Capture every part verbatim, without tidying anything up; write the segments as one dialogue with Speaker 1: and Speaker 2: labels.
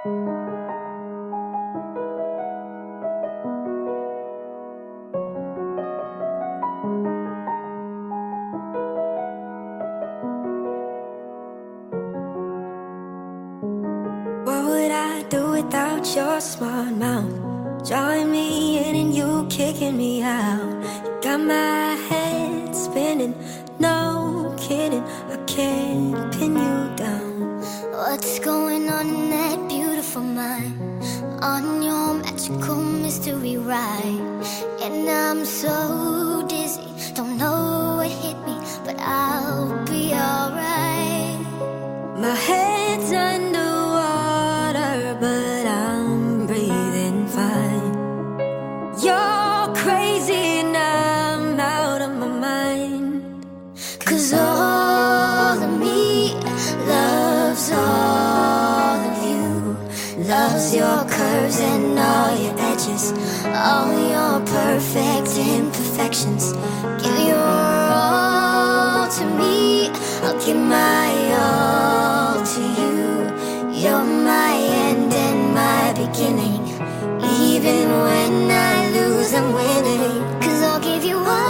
Speaker 1: What would I do without your smart mouth? Drawing me in and you kicking me out. You got my head spinning, no kidding, I can't pin you down.
Speaker 2: What's going on in that beautiful mind? On your magical mystery ride. And I'm so dizzy, don't know what hit me, but I'll be alright.
Speaker 1: My head's underwater, but I'm breathing fine. You're crazy and I'm out of my mind.
Speaker 2: Cause all of me loves all of you. Loves your curves and all your edges, all your perfect imperfections. Give your all to me, I'll give my all to you. You're my end and my beginning. Even when I lose, I'm winning. Cause I'll give you all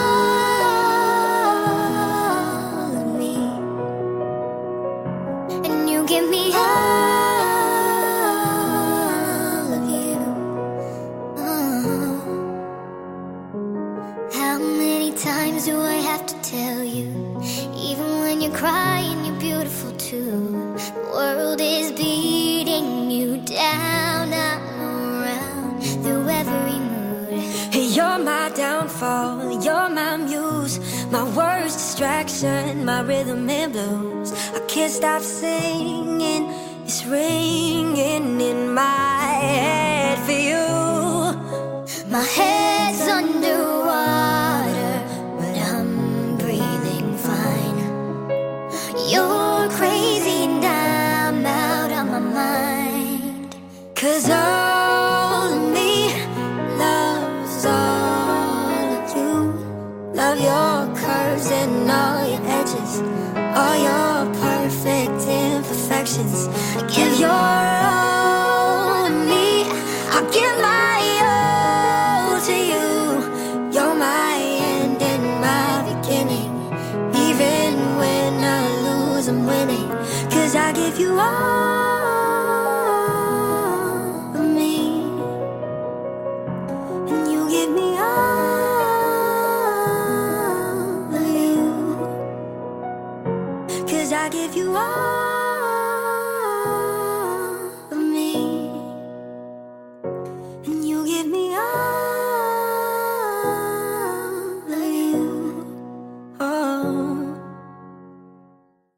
Speaker 2: of me, and you give me all of you. Oh. How many times do I have to tell you? Even when you're crying, you're beautiful too. The world is beating you down, I'm around through every mood.
Speaker 1: Hey, you're my downfall, you're my muse, my worst distraction, my rhythm and blues. I can't stop singing, it's ringing in my head for you.
Speaker 2: My head's underwater, but I'm breathing fine. You're crazy and I'm out of my mind.
Speaker 1: Cause all of me loves all of you. Love your curves and all your edges, all your perfect imperfections. I give your all to me, I give my all to you. You're my end and my beginning. Even when I lose, I'm winning. Cause I give you all of me, and you give me all of you. Cause I give you all